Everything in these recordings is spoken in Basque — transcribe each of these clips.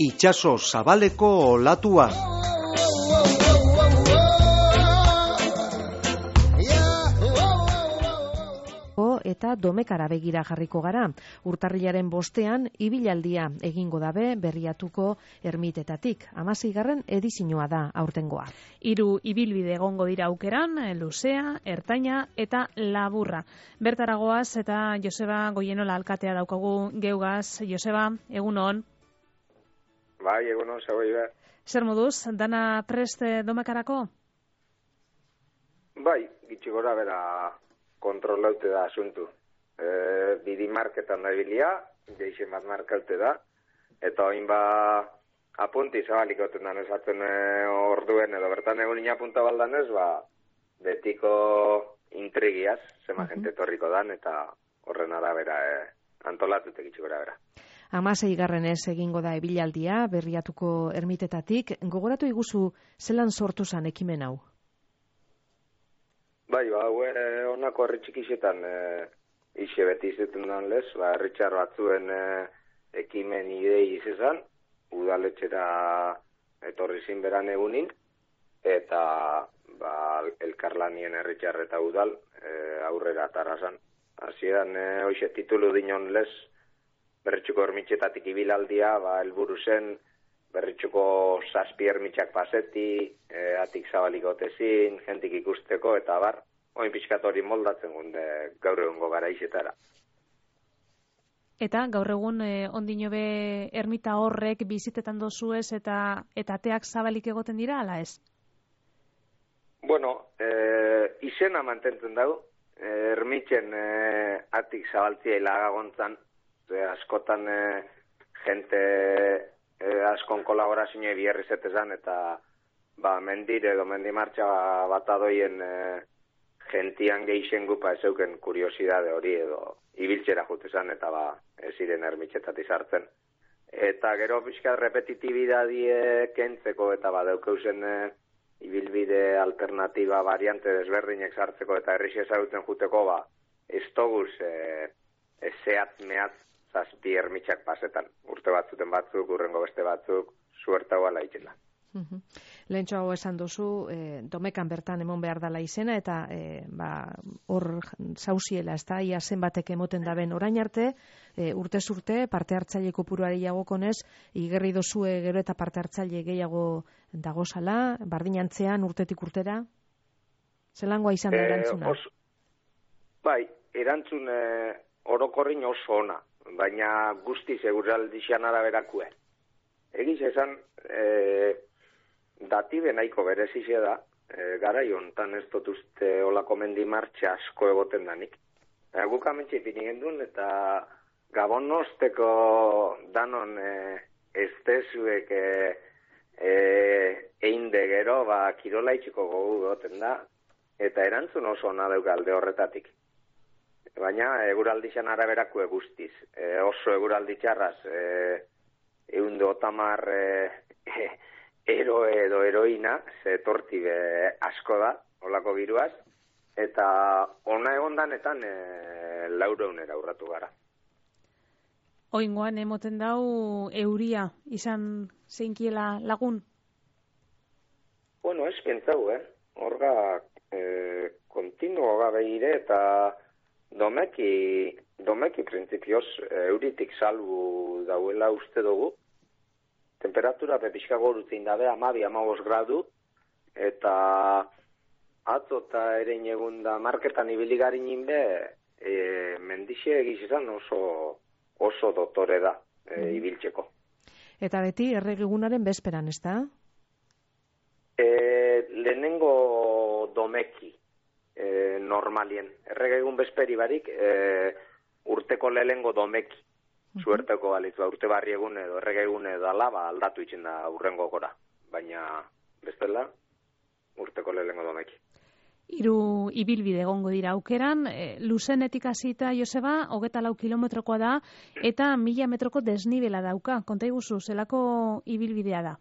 itsaso zabaleko olatua. Eta Domekara begira jarriko gara. Urtarrilaren 5ean ibilaldia egingo dabe Berriatuko ermitetatik. 16. edizioa da aurtengoa. 3 ibilbide egongo dira aukeran, luzea, ertaina eta laburra. Bertara goaz eta Joseba Goienola alkatea daukagu geugaz. Joseba, egunon. Bai, egunon, zagoi behar. Zer moduz, dana prest Domekarako? Bai, gitxi gora bera kontrolaute da asuntu. Bidi marketan da bilia, geixen bat markaute da, eta oin apunti zabalik oten dan esaten orduen, edo bertan egun inapunta baldanez, betiko intrigiaz, zema jente torriko dan, eta horren arabera antolatute gitxi gora bera. 16. egingo da ibilaldia, Berriatuko ermitetatik. Gogoratu iguzu zelan sortu zan ekimen hau? Bai, honako herri txikisetan ise beti izaten dan lez, herritxar batzuen ekimen idei izan, udaletxera etorri zinberan egunin, eta elkarlanien herritxar eta udal aurrera atarazan. Hasieran hoxe titulu dinon lez, Berritxuko ermitxetatik ibilaldia, helburu zen, Berritxuko 7 ermitxak paseti, atik zabalik otezin, jentik ikusteko, eta oin pixkat hori moldatzen gunde gaur egungo gara izetara. Eta gaur egun ondino be ermita horrek bizitetan dozuez eta ateak zabalik egoten dira, ala ez? Bueno, izena mantentzen dago, ermitxen atik zabaltzia hilagagontzan, askotan jente askon kolaborazioa bierrizetezan, eta mendire edo mendimartxa bat adoien gentian geixen gupa ezeuken kuriosidade hori edo ibiltzera jutezan, eta ez ziren ermitxetatik sartzen. Eta gero pixka repetitibidadie kentzeko eta daukeusen ibilbide alternatiba variante desberdinek sartzeko eta herri ezagutzen juteko ez toguz zehat mehat 7 ermitxak pasetan. Urte batzuten batzuk, urrengo beste batzuk, suerta guala itxela. Lehentxo hau esan duzu, Domekan bertan emon behar dala izena, eta hor zauziela, ez da, ia zenbatek emoten daben orain arte, urtez urte, parte hartzaile kopuruari jagokonez, igerri dozue gero eta parte hartzaile gehiago dagozala, bardinantzean urtetik urtera? Zelangoa izan da erantzuna? Bai, erantzun orokorrin oso ona, baina guzti seguraldixan araberakue. Egiz esan, datibe nahiko berezize da, garai hontan ez dut uste olako mendimartxa asko egoten danik. Guk amentxe ipini gendun, eta gabon osteko danon ez tezuek einde gero, kirola itxiko gogu goten da, eta erantzun oso ona dauka alde horretatik. Baina eguraldixan araberakue guztiz. Oso eguralditxarraz, 150 eroe edo heroina, ze torti asko da, olako giruaz, eta ona egondanetan 400 urratu gara. Oingoan emoten dau euria izan zeinkiela lagun? Bueno, ez pentsau, Horga kontinuo gabe ire eta Domeki printzipioz euritik salbu dauela uste dugu. Temperatura pepixka gorutzin dabe 12-15 gradu, eta atzo eta erein egun da marketan ibiligarin inbe, mendixe egizizan oso dotore da ibiltzeko. Eta beti erregegunaren bezperan, ez da? Lehenengo Domeki. Normalien. Erregegun bezperi barik, urteko lehengo Domeki. Suerteko balitzu, urte barri egun edo erregegun edo aldatu itxen da urrengo gora. Baina, bestela, urteko lehengo Domeki. 3 ibilbide egongo dira aukeran, luzenetik hasita Joseba, 24 kilometrokoa da, eta 1000 metroko desnibela dauka. Konta iguzu, zelako ibilbidea da?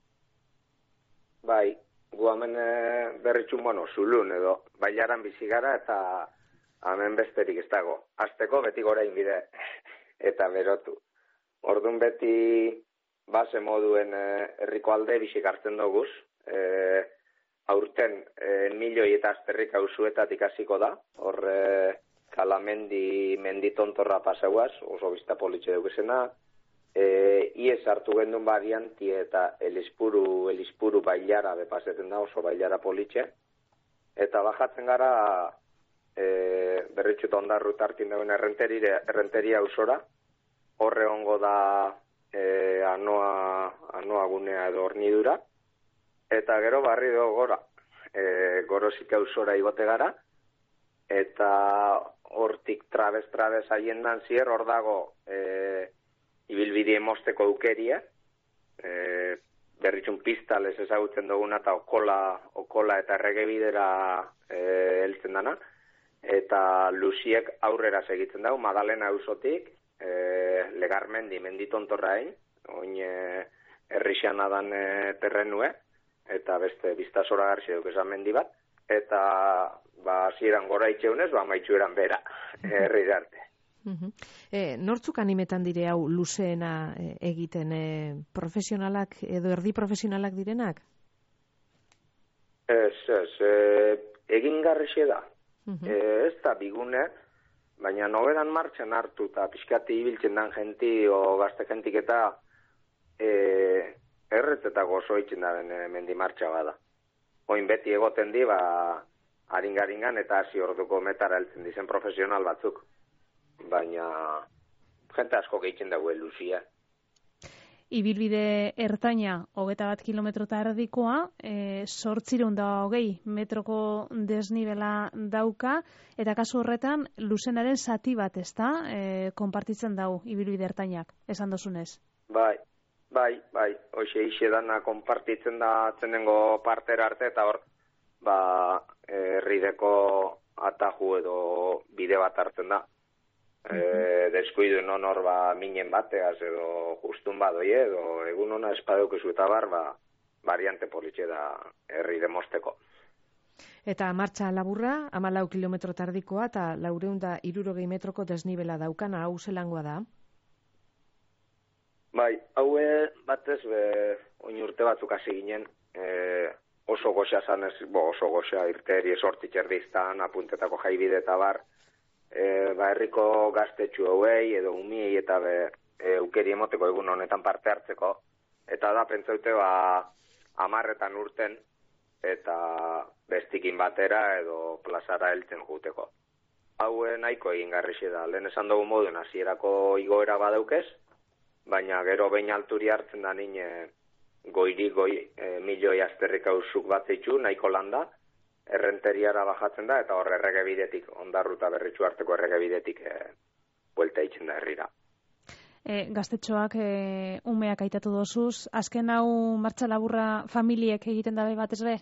Bai, gu hemen berritxun, zulun edo, baiaran bizi gara eta hemen besterik ez dago. Azteko beti gora inbide eta berotu. Orduan beti base moduen herriko alde bisik hartzen doguz. Aurten milioi eta azterrik auzuetatik hasiko da. Hor Kalamendi menditontorra pasauaz, oso bizta politxe duguzena. Iez hartu gendun varianti eta elispuru bailara bepaseten da, oso bailara politxe. Eta bajatzen gara berritxuta ondarru tartin dauen errenteria ausora. Horre ongo da anoa gunea edo hornidura. Eta gero barri dugu gora. Gorosik ausora igote gara. Eta hortik trabez haiendan zier, hor dago ibilbide mosteko aukeria. Berritxun pistales ezagutzen duguna eta okola eta erregebidera heltzen dana. Eta luziek aurrera segitzen dago, Madalena auzotik, Legarmendi menditontorrain, oin herrixan adan terrenue, eta beste biztasora garzi duk esan mendi bat, eta ziren gora itxeunez, maitxueran bera, herri arte. Nortzuk animetan dire hau luzeena egiten, profesionalak edo erdi profesionalak direnak? Egin garrixe da. Ez da bigune, baina nobedan martxan hartu eta pixkati ibiltzen dan jenti o gazte jentik eta erretzetako oso itzen da mendi martxa bada. Oin beti egoten di, haringaringan eta hasi orduko metara heltzen dizen profesional batzuk. Baina jente asko gehitzen dago luzia. Ibilbide ertaina, 21 kilometro eta erdikoa, 820 metroko desnibela dauka, eta kasu horretan, luzenaren zati bat, ez da, konpartitzen dau ibilbide ertainak, esan dozunez? Bai, hoxe dana konpartitzen da zenengo partera arte, eta hor, herrideko ataju edo bide bat hartzen da. Deskuidu non hor minen bateaz edo justun badoi edo egun hona espadeukezu eta variante politxe da herri demosteko. Eta martxa laburra, 14 kilometro tardikoa eta 460 metroko desnibela daukana, hau zelangoa da? Bai, hau batez oin urte batzuk hasi ginen, oso goxa zanez, oso goxa irteri esortik erdiztan, apuntetako jaibide eta herriko gaztetxu hauei edo umiei eta eukeri emoteko egun honetan parte hartzeko. Eta da, pentsaute 10 urten eta bestikin batera edo plazara heltzen juteko. Hau nahiko egin garrixe da, lehen esan dugu moduen hasierako igoera badaukez, baina gero behin alturi hartzen da nine milioi azterrik hausuk bat zeitzu, nahiko landa, errenteriara bajatzen da, eta hor erregebidetik, ondarru eta berritxu arteko erregebidetik buelta itzen da herrira. Gaztetxoak umeak aitatu dozuz, azken hau martxa laburra familiek egiten dabe batez be?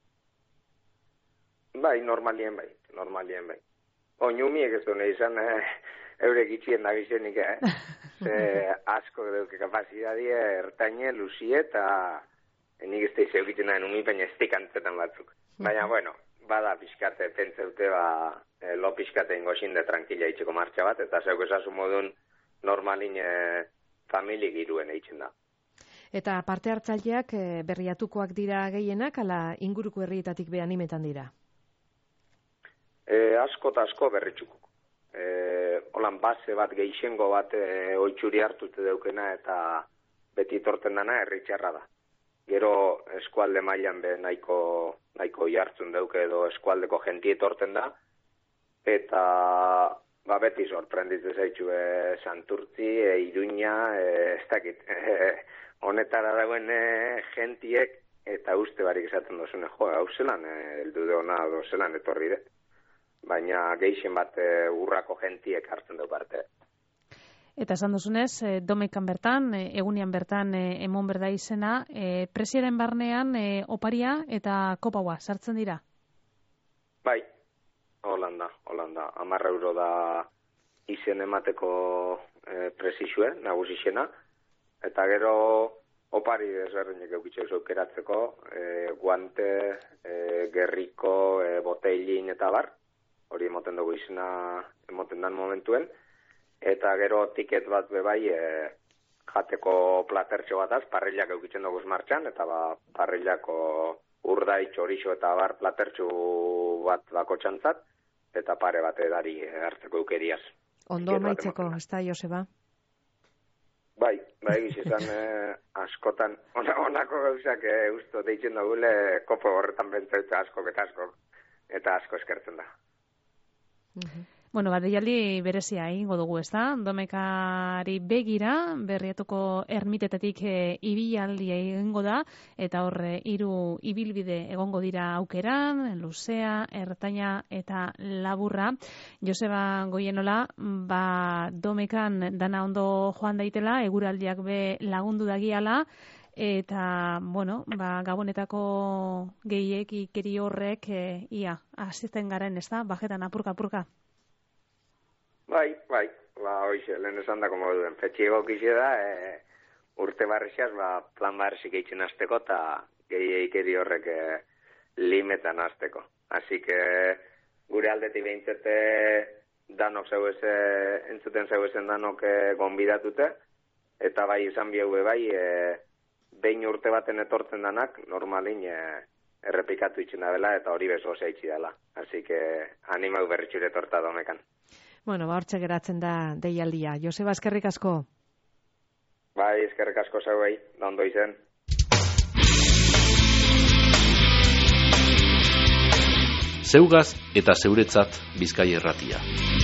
Bai, normalien bai. Oin umiek ez dune izan eurek itxien da bizenik, asko duke kapazidadie ertaine, luzie eta nik ez da izan egiten da umi baina ez antzetan batzuk. Baina, bada pixkate, pentseute lo pixkate ingoxin de tranquila itxeko martxa bat, eta zeuk esazu modun normalin familik iruen eitzen da. Eta parte hartzaileak berriatukoak dira gehienak, ala inguruko herrietatik be animetan dira? Asko eta asko berritxukuk. Holan base bat geixengo bat oitxuri hartute daukena eta beti torten dana herritxarra da. Gero eskualde mailan be nahiko jartzun dauke edo eskualdeko jenti etorten da, eta beti sorprenditzen zaitu Santurtzi, Iruña, ez dakit, honetara dagoen jentiek, eta uste barik esaten dozune, hau zelan, heldu deona edo zelan etorri de. Baina geixen bat urrako jentiek hartzen du parte. Eta esan duzunez, domekan bertan, egunian bertan emon berda izena, presiaren barnean oparia eta kopaua sartzen dira? Bai, Holanda. 10 euro da izen emateko presizue, nagusixena, eta gero opari desberdinek eukitxe aukeratzeko, guante, gerriko, boteilin eta bar, hori emoten dugu izena emoten dan momentuen, eta gero tiket bat bebai jateko platertxo bataz, parrillak eukitzen dugu martxan, eta parrillako urdai, txorixo eta bar platertxu bat bako txantzat, eta pare bat edari hartzeko eukeriaz. Ondo maitzeko, ez da, Joseba? Bai, gizizan askotan, onako gauzak usto deitzen dugule, kopo horretan bentzaitza askok eta asko eskertzen da. Bueno, deialdi berezia egingo dugu, ez da? Domekari begira, Berriatuko ermitetetik ibilaldia egingo da, eta hor 3 ibilbide egongo dira aukeran, luzea, ertaina eta laburra. Joseba Goienola, Domekan dana ondo joan daitela, eguraldiak be lagundu dagiala, eta, Gabonetako gehiekikeri horrek ia, asisten garen, ez da? Bajetan apurka. Bai, hoize, lehen esan da, como duen, fetxiegok ize da, urte barrixaz, plan barrixik eitzen azteko, eta gehiekeri horrek limetan azteko. Así que, gure aldetik behintzete, danok entzuten zeuezen danok gonbidatute, eta bai izan bihaue bai, behin urte baten etortzen danak, normalin errepikatu itxen da dela, eta hori bezo zeitzi dela. Así que, animau berritxure torta Domekan. Bueno, hortxe geratzen da deialdia. Joseba, eskerrik asko. Bai, eskerrik asko zeuei, da ondo izen. Zeugaz eta zeuretzat Bizkaia Irratia.